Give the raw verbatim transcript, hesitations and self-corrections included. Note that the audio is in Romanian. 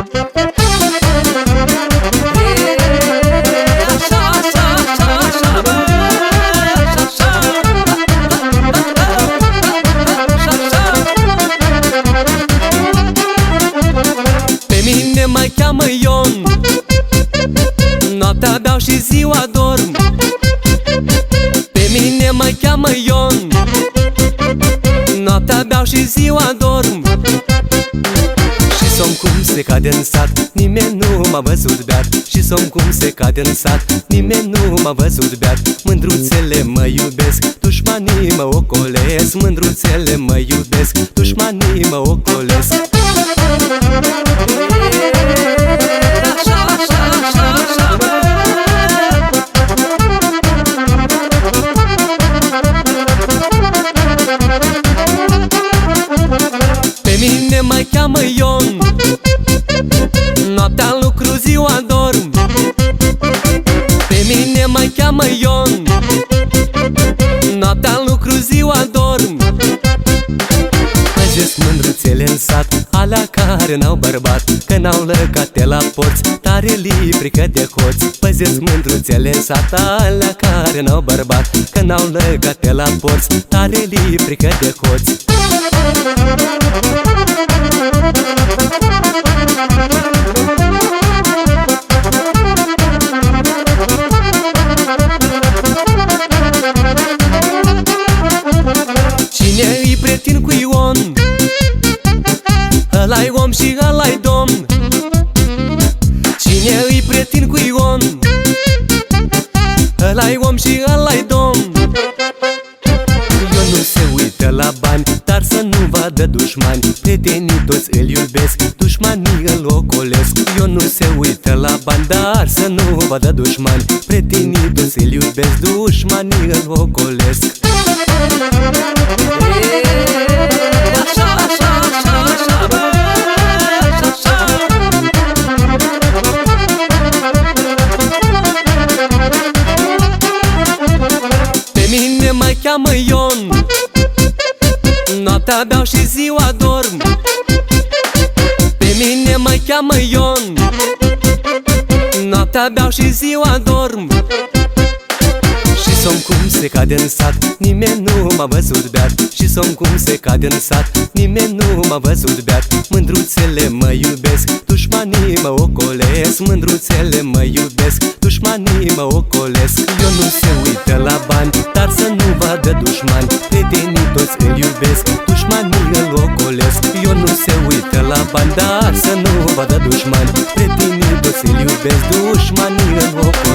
Mă cheamă Ion, noaptea beau și ziua dorm. Pe mine mă cheamă Ion, noaptea beau și ziua dorm. Și somn cum se cade în sat, nimeni nu m-a văzut beat. Și somn cum se cade în sat, nimeni nu m-a văzut beat. Mândruțele mă iubesc, dușmanii mă ocolesc. Mândruțele mă iubesc, dușmanii mă ocolesc. Pe mine mă cheamă Ion, noaptea lucru, ziua dorm. Pe mine mă cheamă Ion, noaptea lucru, ziua dorm. Păzesc mândruțele în sat, alea care n-au bărbat, că n-au lăcate la porți, tare librică de hoți. Păzesc mândruțele în sat, alea care n-au bărbat, că n-au lăcate la porți, tare librică de hoți. Cine-i prieten cu Ion, ăla-i om și ăla-i domn. Cine-i prieten cu Ion, ăla-i om și ăla-i domn. Ion nu se uită la bani, dar să nu vadă dușmani. Prietenii toți îl iubesc, dușmanii îl ocolesc. Ion nu se uită la bani, dar să nu vadă dușmani. Prietenii toți îl iubesc, dușmanii îl ocolesc. Pe mine mă cheamă Ion, noaptea beau și ziua dorm. Pe mine mă cheamă Ion, noaptea beau și ziua dorm. Și somn cum se cade în sat, nimeni nu m-a văzut beat. Și somn cum se cade în sat, nimeni nu m-a văzut beat. Mândruțele mă iubesc, dușmanii mă ocolesc. Mândruțele mă iubesc, dușmanii mă ocolesc. Eu nu se uită la bani, dar să nu vadă dușmani. Prietenii toți îl iubesc, dușmanii îl ocolesc. Eu nu se uită la bani, dar să nu vadă dușmani. Prietenii toți îl iubesc, dușmanii îl ocolesc.